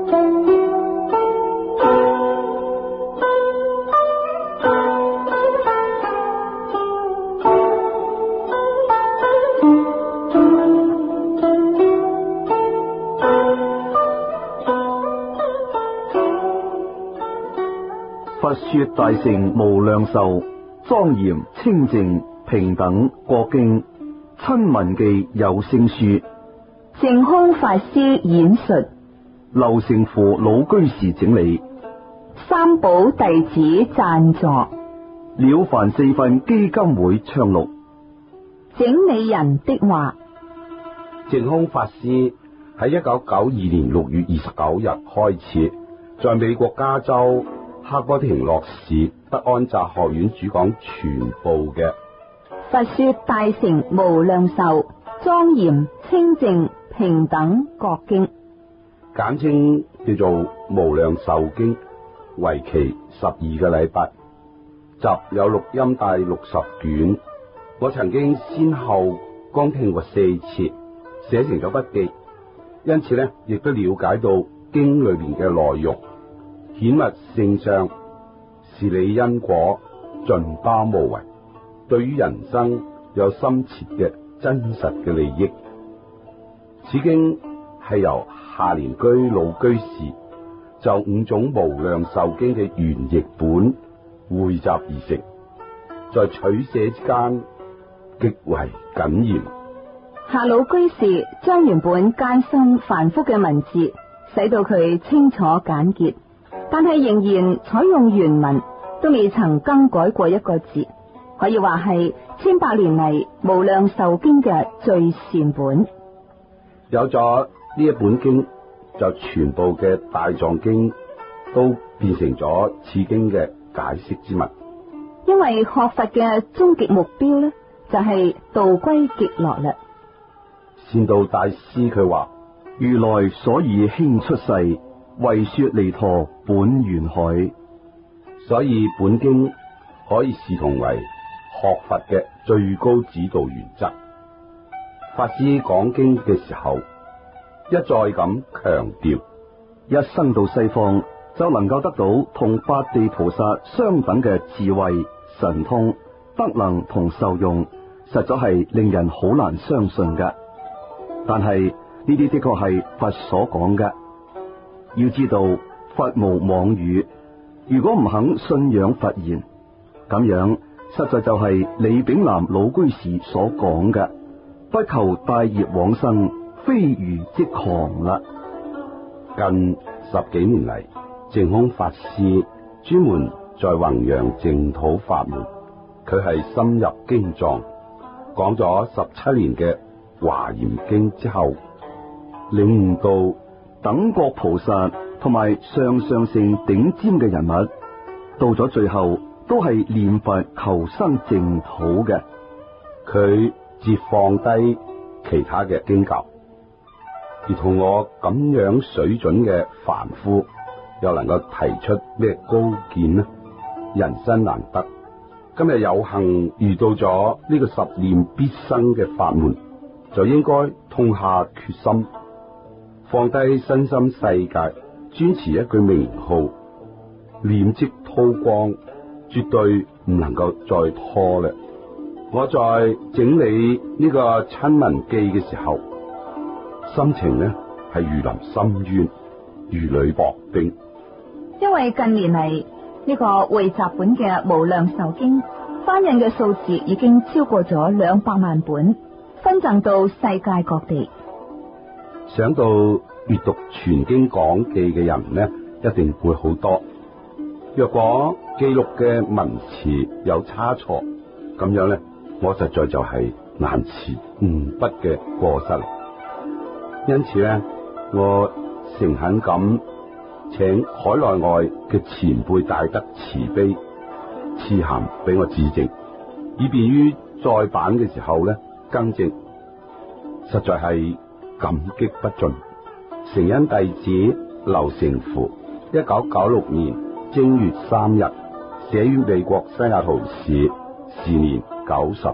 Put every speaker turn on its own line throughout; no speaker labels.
佛說大乘無量壽，莊嚴清淨平等國經，親聞記有聲書，
淨空法師演述，
劉成符老居士整理，
三寶弟子贊助，
了凡四訓基金會倡錄。
整理人的話：
淨空法師喺1992年6月29日開始，在美國加州克波廷諾市德安扎學院主講全部嘅
佛說大乘無量壽，莊嚴清淨平等國經，
簡稱叫做無量壽經，為期12個禮拜，集有錄音帶60卷。我曾經先後光聽過4次，寫成咗筆記，因此呢亦都了解到經裏面嘅內容，顯密聖相，事理因果，盡包無遺，對於人生有深切嘅真實嘅利益。此經係由下聯居老居士就5種無量壽經嘅原譯本匯集而成，在取捨之間極為謹嚴。
夏老居士將原本艱辛繁複嘅文字使到佢清楚簡潔，但係仍然採用原文，都未曾更改過一個字，可以話係千百年嚟無量壽經嘅最善本。
有咗呢一本經，就全部嘅大藏經都變成咗此經嘅解釋之物。
因為學佛嘅終極目標呢，就係道歸極樂啦。
善導大師佢話：
如來所以興出世，為說彌陀本願海。
所以本經可以視同為學佛嘅最高指導原則。法師講經嘅時候，一再咁強調，
一生到西方就能夠得到同八地菩薩相等嘅智慧、神通、德能同受用，實在係令人好難相信嘅。但係呢啲的確係佛所講嘅。要知道佛無妄語，如果唔肯信仰佛言，咁樣實在就係李炳南老居士所講嘅，不求大業往生，非愚即狂啦。
近10幾年嚟，淨空法師專門在弘揚淨土法門，佢係深入經藏，講咗17年嘅華嚴經之後，領悟到等覺菩薩同埋上乘頂尖嘅人物，到咗最後都係念佛求生淨土嘅。佢截放低其他嘅經教，而同我咁樣水準嘅凡夫，又能夠提出咩高見呢？人生難得，今日有幸遇到咗呢個10念必生嘅法門，就應該痛下決心，放低身心世界，專持一句名號，念即叨光，絕對唔能夠再拖啦。我在整理呢個親聞記嘅時候，心情呢係如臨深淵，如履薄冰。
因為近年嚟呢個匯集本嘅無量壽經翻印嘅數字已經超過咗200萬本，分贈到世界各地。
想到閱讀全經講記嘅人呢，一定會好多。若果記錄嘅文詞有差錯，咁樣呢，我實在就係難辭誤筆嘅過失。因此呢，我誠懇咁請海內外嘅前輩大德慈悲賜函俾我致正，以便於再版嘅時候呢更正。實在係感激不盡。誠恩弟子劉成符，1996年正月3日寫於美國西雅圖市，時年90。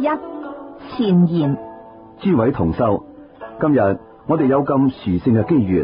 前言。
諸位同修，今日我哋有咁殊勝嘅機緣，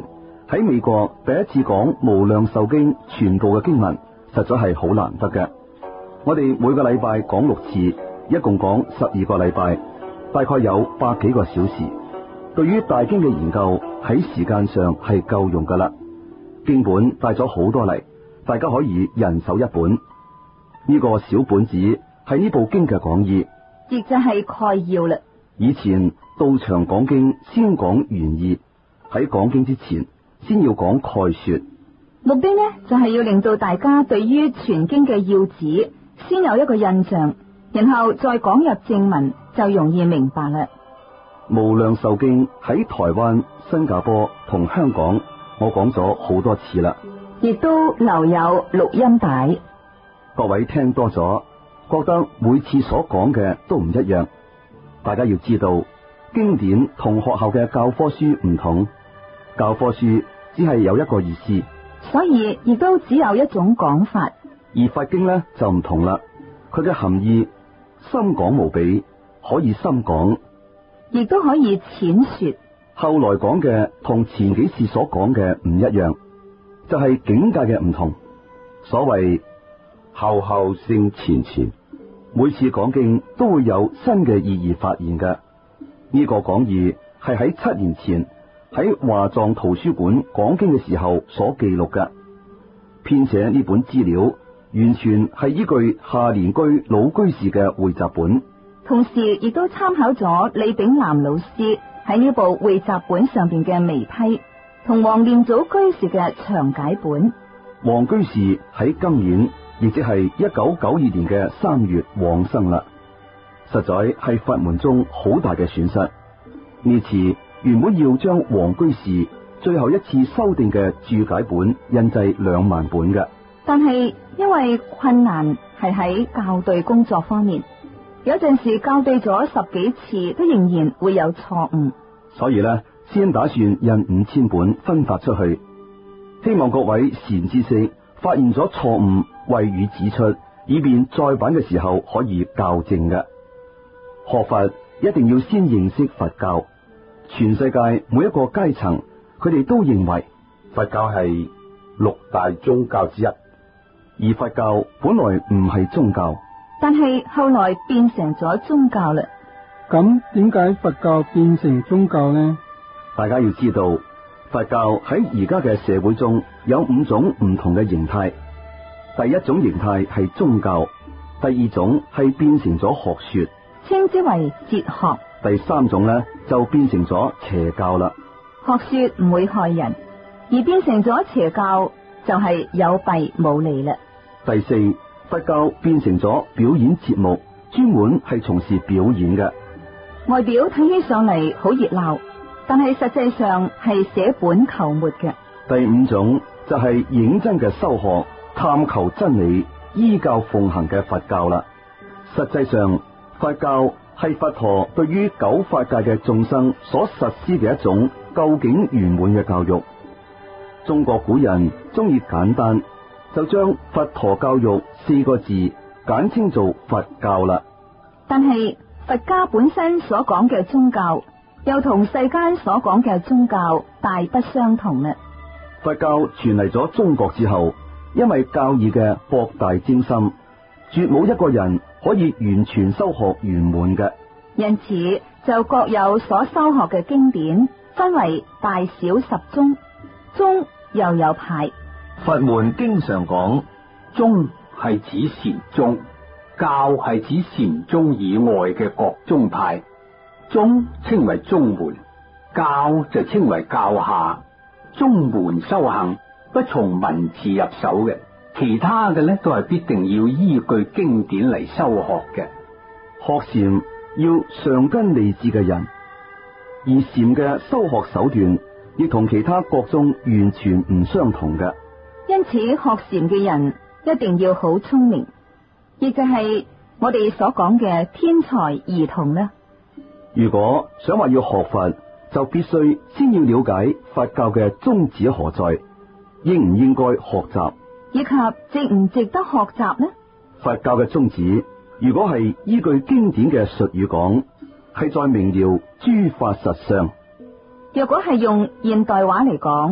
喺美國第一次講無量壽經全部嘅經文，實在係好難得嘅。我哋每個禮拜講6次，一共講12個禮拜，大概有100幾個小時。對於大經嘅研究喺時間上係夠用噶啦。經本帶咗好多嚟，大家可以人手一本。呢個小本子係呢部經嘅講義，
亦就係概要啦。
以前到場講經先講原意，喺講經之前先要講概說。
目的呢就係要令到大家對於全經嘅要旨先有一個印象，然後再講入正文就容易明白啦。
無量壽經喺台灣、新加坡同香港，我講咗好多次啦，
亦都留有錄音帶。
各位聽多咗，覺得每次所講嘅都唔一樣。大家要知道，經典同學校嘅教科書唔同，教科書只係有一個意思，
所以亦都只有一種講法。
而佛經呢就唔同啦，佢嘅含義深廣無比，可以深講，
亦都可以淺說。
後來講嘅同前幾次所講嘅唔一樣，就係境界嘅唔同。所謂
後後勝前前，
每次講經都會有新嘅意義發現嘅。呢個講義係喺7年前喺華藏圖書館講經嘅時候所記錄嘅。編寫呢本資料完全係依據下蓮居老居士嘅匯集本，
同時亦都參考咗李炳南老師喺呢部匯集本上邊嘅微批，同黃念祖居士嘅詳解本。
黃居士喺今年，亦即係1992年嘅3月往生啦，實在係佛門中好大嘅損失。呢次原本要將黃居士最後一次修訂嘅注解本印製2萬本嘅，
但係因為困難係喺校對工作方面，有陣時校對咗10幾次都仍然會有錯誤，
所以呢，先打算印5000本分發出去，希望各位善知識發現咗錯誤，為予指出，以便再版嘅時候可以校正嘅。學佛一定要先認識佛教，全世界每一個階層，佢哋都認為
佛教係6大宗教之一，
而佛教本來唔係宗教，
但係後來變成咗宗教啦。
咁點解佛教變成宗教呢？
大家要知道，佛教喺而家嘅社會中有5種唔同嘅形態。第一種形態係宗教，第二種係變成咗學說，
稱之為哲學。
第三種呢就變成咗邪教啦。
學說唔會害人，而變成咗邪教就係有弊冇利啦。
第四，佛教變成咗表演節目，專門係從事表演嘅，
外表睇起上嚟好熱鬧，但係實際上係捨本求末嘅。
第5種就係認真嘅修學，探求真理，依教奉行嘅佛教啦。實際上，佛教係佛陀對於9法界嘅眾生所實施嘅一種究竟圓滿嘅教育。中國古人中意簡單，就將佛陀教育4個字簡稱做佛教啦。
但係佛家本身所講嘅宗教，又同世間所講嘅宗教大不相同啦。
佛教傳嚟咗中國之後，因為教義嘅博大精深，絕冇一個人可以完全修學圓滿嘅，
因此就各有所修學嘅經典，分為大小10宗，宗又有派。
佛門經常講宗係指禪宗，教係指禪宗以外嘅各宗派。宗稱為宗門，教就稱為教下。宗門修行不從文字入手嘅，其他嘅呢都係必定要依據經典嚟修學嘅。
學禪要上根利智嘅人，而禪嘅修學手段亦同其他各宗完全唔相同嘅。
因此學禪嘅人一定要好聰明，亦就係我哋所講嘅天才兒童啦。
如果想話要學佛，就必須先要了解佛教嘅宗旨何在，應唔應該學習，
以及值唔值得學習呢？
佛教嘅宗旨，如果係依據經典嘅術語講，係在明了諸法實相；
若果係用現代話嚟講，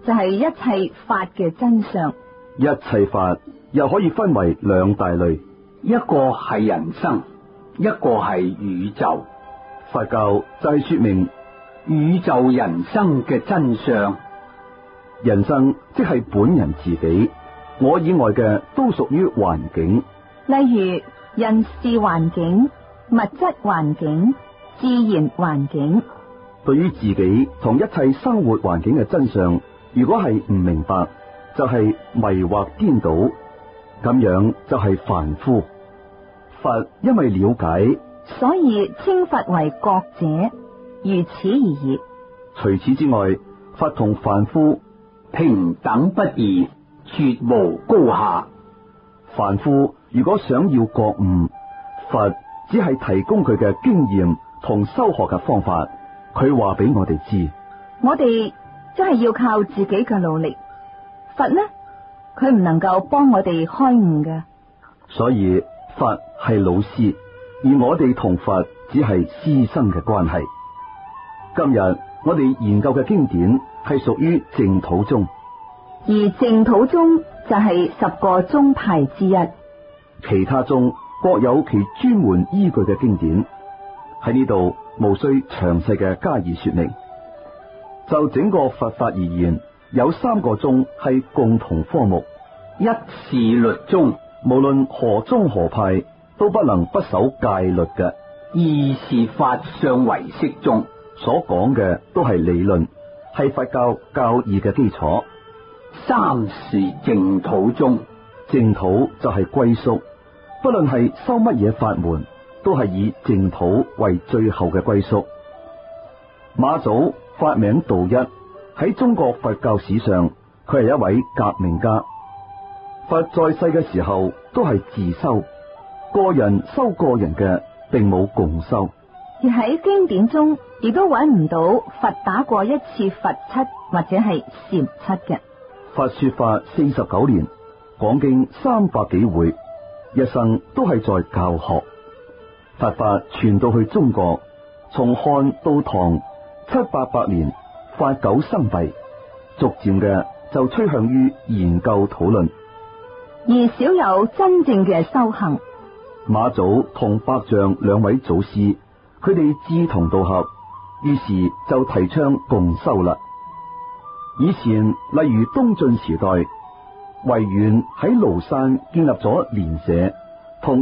就係一切法嘅真相。
一切法又可以分為兩大類，
一個係人生，一個係宇宙。
佛教就係說明
宇宙人生嘅真相。
人生即係本人自己，我以外嘅都屬於環境。
例如人事環境、物質環境、自然環境。
對於自己同一切生活環境嘅真相，如果係唔明白，就係迷惑顛倒，咁樣就係凡夫。佛因為了解，
所以稱佛為覺者，如此而已。
除此之外，佛同凡夫
平等不異，絕無高下。
凡夫如果想要覺悟，佛只係提供佢嘅經驗同修學嘅方法，佢話俾我哋知。
我哋真係要靠自己嘅努力。佛呢，佢唔能夠幫我哋開悟嘅。
所以佛係老師，而我哋同佛只係師生嘅關係。今日我哋研究嘅經典係屬於淨土宗，
而淨土宗就係10個宗派之一。
其他宗各有其專門依據嘅經典，喺呢度無需詳細嘅加以說明。就整個佛法而言，有3個宗係共同科目，
一是律宗，
無論何宗何派都不能不守戒律嘅；
二是法相唯識宗，
所講嘅都係理論，係佛教教義嘅基礎；
三是淨土宗，
淨土就係歸宿，不論係修乜嘢法門，都係以淨土為最後嘅歸宿。馬祖法名道一，喺中國佛教史上，佢係一位革命家。佛在世嘅時候都係自修，個人修個人嘅，並冇共修。
而喺經典中，亦都揾唔到佛打過一次佛七或者係禪七嘅。
佛說法49年，講經300幾回，一生都係在教學。佛法傳到去中國，從漢到唐700-800年，法久生弊，逐漸嘅就趨向於研究討論，
而少有真正嘅修行。
馬祖同百丈2位祖師，佢哋志同道合，於是就提倡共修啦。以前例如東晉時代，維園喺廬山建立咗蓮社，同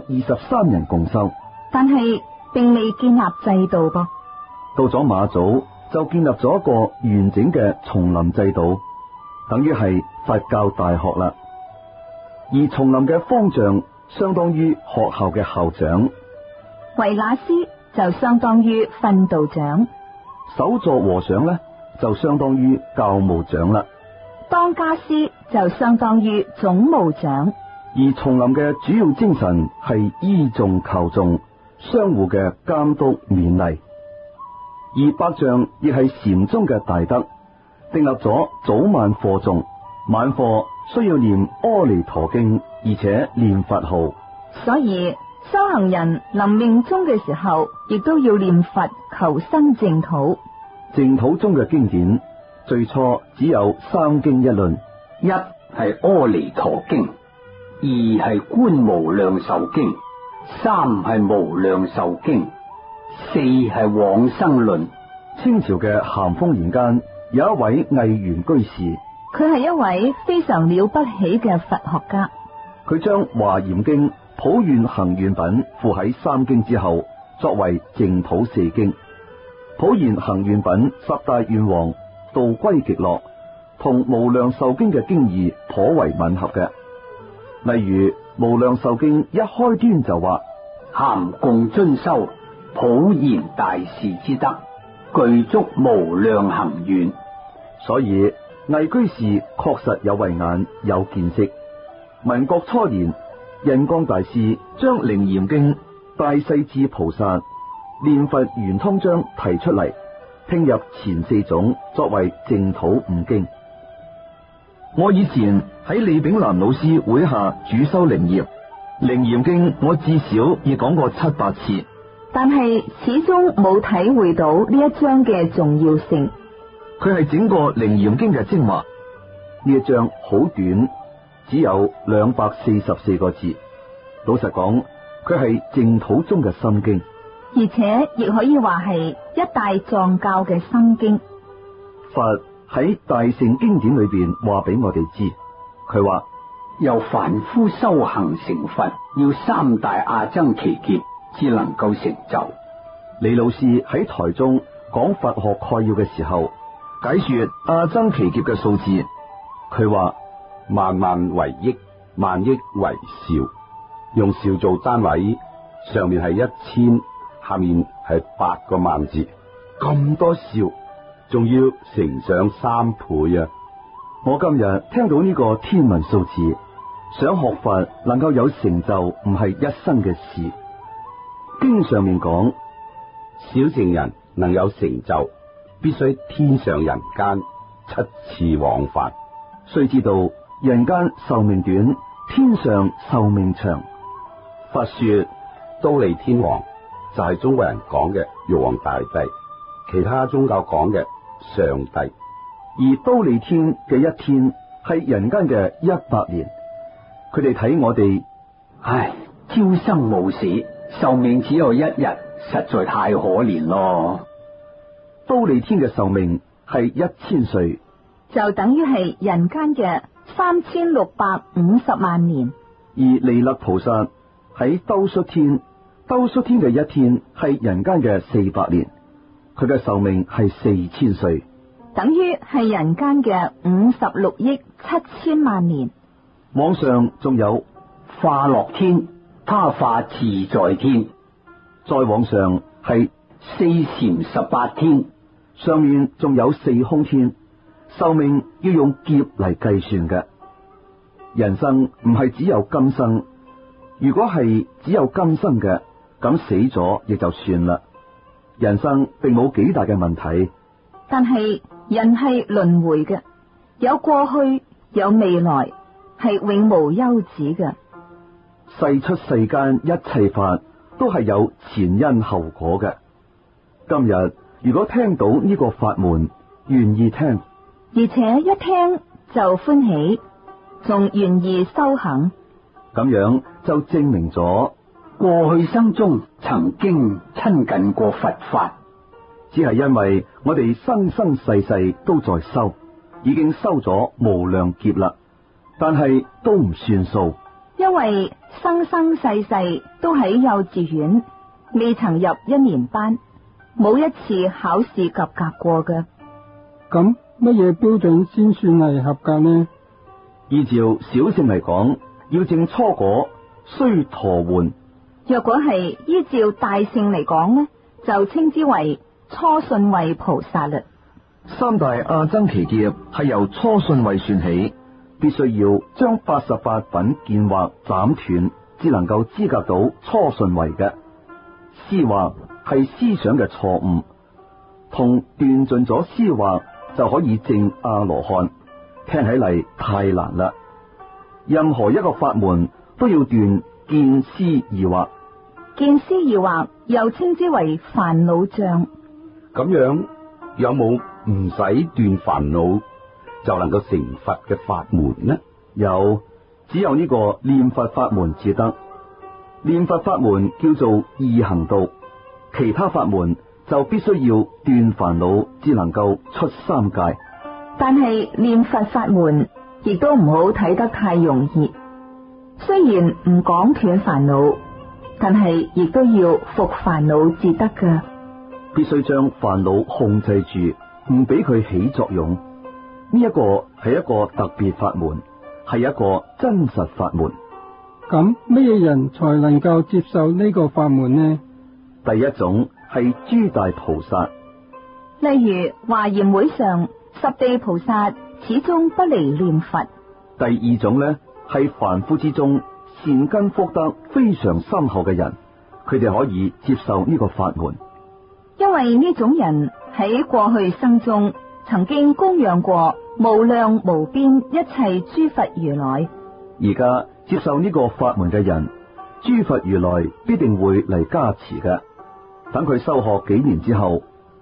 123人共修，
但係並未建立制度噃。
到咗馬祖就建立咗一個完整嘅叢林制度，等於係佛教大學啦。而叢林嘅方丈相當於學校嘅校長，
維那師就相當於訓導長，
首座和尚呢就相當於教務長啦，
當家師就相當於總務長。
而叢林嘅主要精神係依眾求眾，相互嘅監督勉勵。而百丈亦係禪宗嘅大德，訂立咗早晚課誦，晚課需要念阿彌陀經，而且念佛號。
所以修行人臨命終嘅時候，亦都要念佛求生淨土。
淨土中嘅經典最初只有3經一論，
一係阿彌陀經，二係觀無量壽經，三係無量壽經，四係往生論。
清朝嘅咸豐年間，有一位魏源居士，
佢係一位非常了不起嘅佛學家。
佢將華嚴經、普願行願品附喺3經之後，作為淨土4經。普願行願品10大願王道歸極樂，同無量壽經嘅經義頗為吻合嘅。例如無量壽經一開端就話：
咸共遵修普賢大士之德，具足無量行願。
所以魏居士確實有慧眼有見識。民國初年，印光大師將楞嚴經、大勢至菩薩、念佛圓通章提出嚟，拼入前4種作為淨土5經。我以前喺李炳南老師會下主修楞嚴，楞嚴經我至少已講過700次，
但係始終冇體會到呢一章嘅重要性。
佢係整個《靈嚴經》嘅精華。呢一章好短，只有244個字。老實講，佢係淨土宗嘅心經，
而且亦可以話係一大藏教嘅心經。
佛喺大乘經典裏邊話俾我哋知，佢話
由凡夫修行成佛，要三大阿僧祇劫至能夠成就。
李老師喺台中講佛學概要嘅時候，解說阿僧祇劫嘅數字，佢話
萬萬為億，萬億為兆，用兆做單位，上面係1000，下面係8個萬字，咁多兆，仲要乘上3倍啊！
我今日聽到呢個天文數字，想學佛能夠有成就，唔係一生嘅事。經上面講，
小乘人能有成就，必須天上人間7次往返。
須知道人間壽命短，天上壽命長。佛說
忉利天王就係中國人講嘅玉皇大帝，其他宗教講嘅上帝。
而忉利天嘅一天係人間嘅100年。佢哋睇我哋，
唉，朝生暮死，壽命只有1日，實在太可憐咯。
忉利天嘅壽命係1000歲，
就等於係人間嘅3650萬年。
而彌勒菩薩喺兜率天，兜率天嘅一天係人間嘅400年，佢嘅壽命係4000歲，
等於係人間嘅56億7千萬年。
往上仲有
化樂天，他化自在天，
再往上係
4禪18天，
上面仲有4空天，壽命要用劫嚟計算嘅。人生唔係只有今生，如果係只有今生嘅，咁死咗亦就算啦。人生並冇幾大嘅問題，
但係人係輪迴嘅，有過去，有未來，係永無休止嘅。
世出世間一切法都係有前因後果嘅。今日如果聽到呢個法門，願意聽，
而且一聽就歡喜，仲願意修行，
咁樣就證明咗
過去生中曾經親近過佛法，
只係因為我哋生生世世都在修，已經修咗無量劫啦，但係都唔算數，
因為生生世世都喺幼稚園，未曾入1年班，冇一次考試及格過嘅。
咁乜嘢標準先算係合格呢？
依照小乘嚟講，要證初果，須陀洹。
若果係依照大乘嚟講呢，就稱之為初信位菩薩啦。
三大阿僧祇劫係由初信位算起，必須要將88品見惑斬斷，至能夠資格到初信位嘅。思惑係思想嘅錯誤，同斷盡咗思惑就可以證阿羅漢，聽起嚟太難啦。任何一個法門都要斷見思二惑，
見思二惑又稱之為煩惱障。
咁樣有冇唔使斷煩惱就能夠成佛嘅法門呢？
有，只有呢個念佛法門至得。念佛法門叫做易行道，其他法門就必須要斷煩惱，至能夠出三界。
但係念佛法門亦都唔好睇得太容易，雖然唔講斷煩惱，但係亦都要伏煩惱至得噶。
必須將煩惱控制住，唔俾佢起作用。呢一個係一個特別法門，係一個真實法門。
咁乜嘢人才能夠接受呢個法門呢？
第一種係諸大菩薩，
例如華嚴會上十地菩薩始終不離念佛。
第二種呢係凡夫之中善根福德非常深厚嘅人，佢哋可以接受呢個法門，
因為呢種人喺過去生中曾經供養過無量無邊一切諸佛如來。
而家接受呢個法門嘅人，諸佛如來必定會嚟加持嘅。等佢修學幾年之後，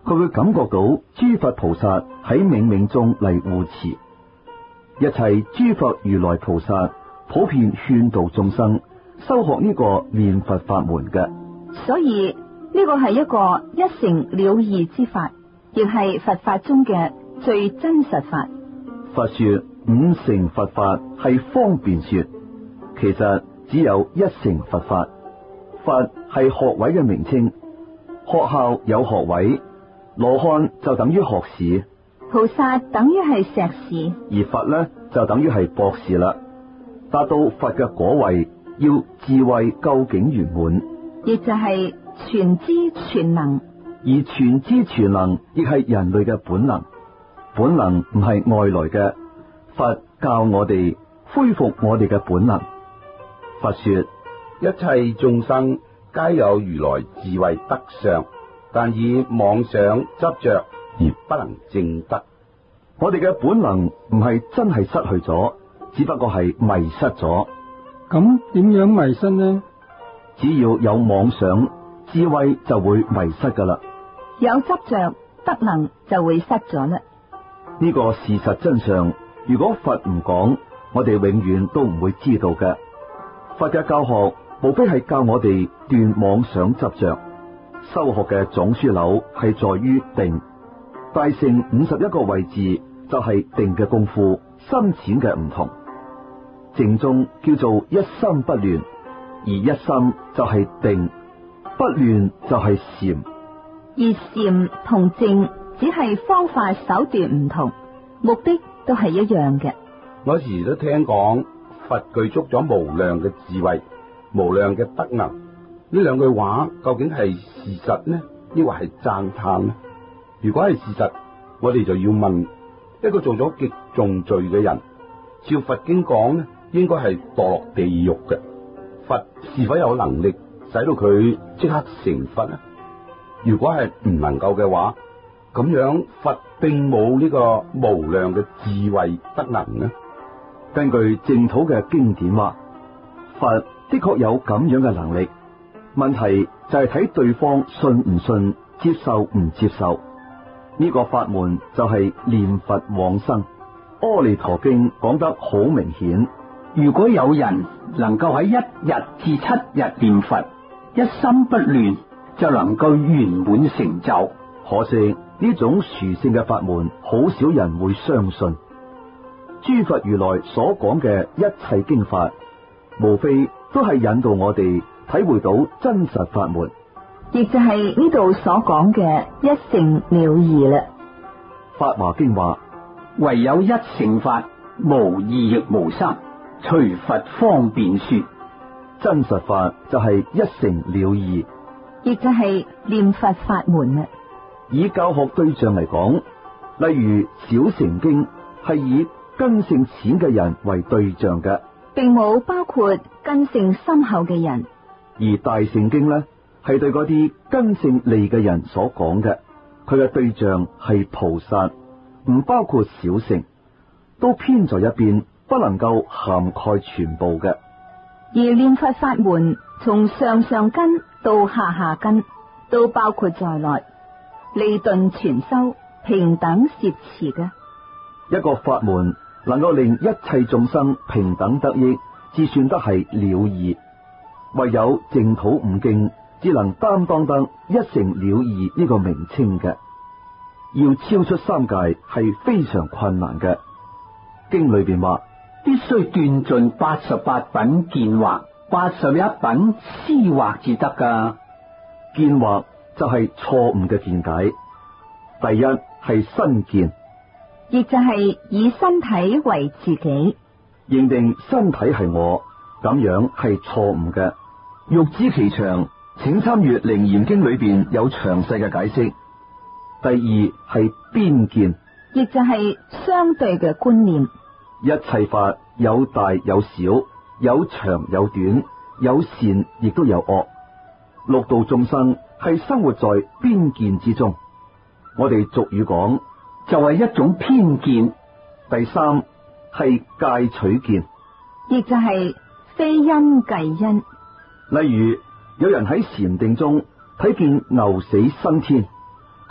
佢會感覺到諸佛菩薩喺冥冥中嚟護持，一切諸佛如來菩薩普遍勸導眾生修學呢個念佛法門嘅。
所以呢個係一個一成了義之法，亦係佛法中嘅最真實法。
佛說五乘佛法係方便說，其實只有一乘佛法。佛係學位嘅名稱，學校有學位，羅漢就等於學士，
菩薩等於係碩士，
而佛呢就等於係博士啦。達到佛嘅果位，要智慧究竟圓滿，
亦就係全知全能。
而全知全能亦係人類嘅本能，本能唔係外來嘅。佛教我哋恢復我哋嘅本能。佛說
一切眾生皆有如來智慧德相，但以妄想執着而不能證得。
我哋嘅本能唔係真係失去咗，只不過係迷失咗。
咁點樣迷失呢？
只要有妄想，智慧就會迷失噶啦。
有執着，德能就會失咗啦。
呢個事實真相，如果佛唔講，我哋永遠都唔會知道嘅。佛嘅教學無非係教我哋斷妄想執着。修學嘅總樞紐係在於定。大乘51個位置就係定嘅功夫，深淺嘅唔同。靜中叫做一心不亂，而一心就係定，不亂就係禪。
而禪同靜只係方法手段唔同，目的都係一樣嘅。
我時都聽講佛具足咗無量嘅智慧、無量嘅德能，呢兩句話究竟係事實呢，抑或係讚嘆呢？如果係事實，我哋就要問：一個做咗極重罪嘅人，照佛經講呢，應該係墮落地獄嘅。佛是否有能力使到佢即刻成佛呢？如果係唔能夠嘅話，咁樣佛並冇呢個無量嘅智慧德能呢？
根據淨土嘅經典話，佛的確有咁樣嘅能力，問題就係睇對方信唔信，接受唔接受。呢個法門就係念佛往生。阿彌陀經講得好明顯，
如果有人能夠喺1日至7日念佛，一心不亂，就能夠圓滿成就。
可惜呢種殊勝嘅法門，好少人會相信。諸佛如來所講嘅一切經法，無非都係引導我哋體會到真實法門，
亦就係呢度所講嘅一乘了義啦。
法華經話：
唯有一乘法，無二亦無三，隨佛方便說。
真實法就係一乘了義，
亦就係念佛法門啦。
以教學對象嚟講，例如小乘經係以根性淺嘅人為對象嘅，
並冇包括根性深厚嘅人；
而大乘經呢，係對嗰啲根性利嘅人所講嘅，佢嘅對象係菩薩，唔包括小乘，都偏在一邊，不能夠涵蓋全部嘅。
而念佛法門從上上根到下下根都包括在內，利鈍全收，平等攝持嘅
一個法門，能夠令一切眾生平等得益，至算得係了義。唯有淨土五經只能擔當得一乘了義呢個名稱嘅，要超出三界係非常困難嘅。經裏邊話，
必須斷盡88品見惑，81品思惑至得噶。
見惑就係錯誤嘅見解。第一係身見，
亦就係以身體為自己，
認定身體係我，咁樣係錯誤嘅。欲知其詳，請參閱《楞嚴經》裏邊有詳細嘅解釋。第二係邊見，
亦就係相對嘅觀念。
一切法有大有小，有長有短，有善亦都有惡。六道眾生係生活在邊見之中，我哋俗語講
就係一種偏見。
第三係戒取見，
亦就係非因計因。
例如有人喺禪定中睇見牛死生天，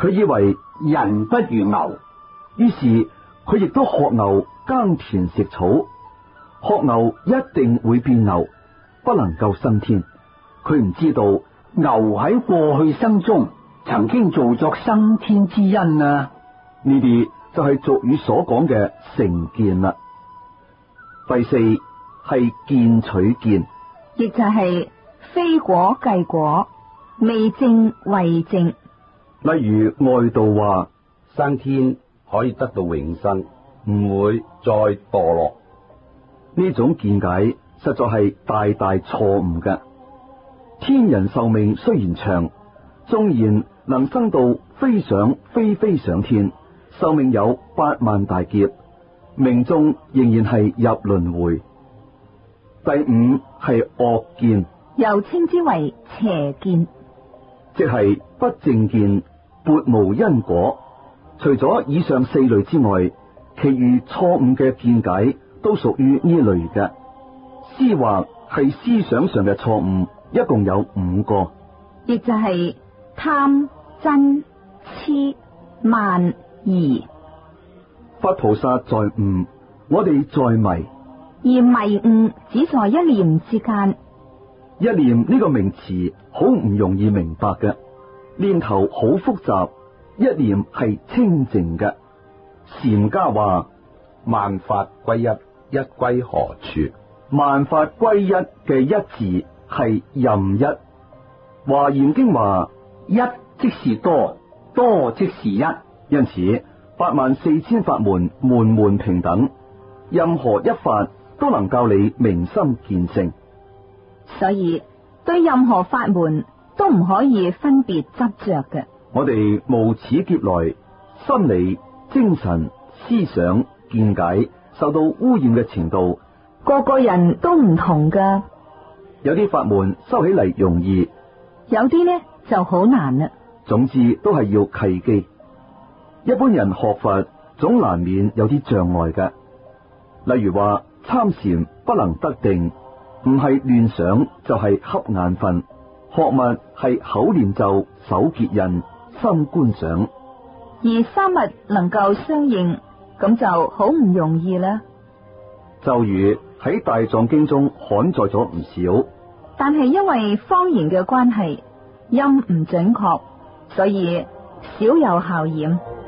佢以為
人不如牛，
於是佢亦都學牛耕田食草，學牛一定會變牛，不能夠升天。佢唔知道
牛喺過去生中曾經做作生天之恩啊！
呢啲就係俗語所講嘅成見啦。第四係見取見，
亦就係非果計果，未正為正。
例如外道話
生天可以得到永生，唔會再墮落。
呢種見解實在係大大錯誤嘅。天人壽命雖然長，縱然能生到飛上飛上天，壽命有8萬大劫，命中仍然係入輪迴。第五係惡見，
又稱之為邪見，
即係不正見，撥無因果。除咗以上4類之外，其餘錯誤嘅見解都屬於呢類嘅。思惑係思想上嘅錯誤，一共有5個，
亦就係貪、嗔、癡、慢、疑。
佛菩薩在悟，我哋在迷。
而迷悟只在一念之間。
一念呢個名詞好唔容易明白嘅，念頭好複雜，一念係清淨嘅。禪家話
萬法歸一，一歸何處？
萬法歸一嘅一字係任一。華嚴經話
一即是多，多即是一，
因此84000法門門門平等，任何一法都能教你明心見性。
所以對任何法門都唔可以分別執着嘅。
我哋無始劫來心理、精神、思想、見解受到污染嘅程度，
個個人都唔同噶。
有啲法門修起嚟容易，
有啲呢就好難啦。
總之都係要契機。一般人學佛總難免有啲障礙嘅，例如話參禪不能得定，唔係亂想就係瞌眼瞓。學物係口念咒、手結印、心觀想，
而三物能夠相應，咁就好唔容易啦。
咒語喺大藏經中刊載咗唔少，
但係因為方言嘅關係，音唔準確，所以少有效驗。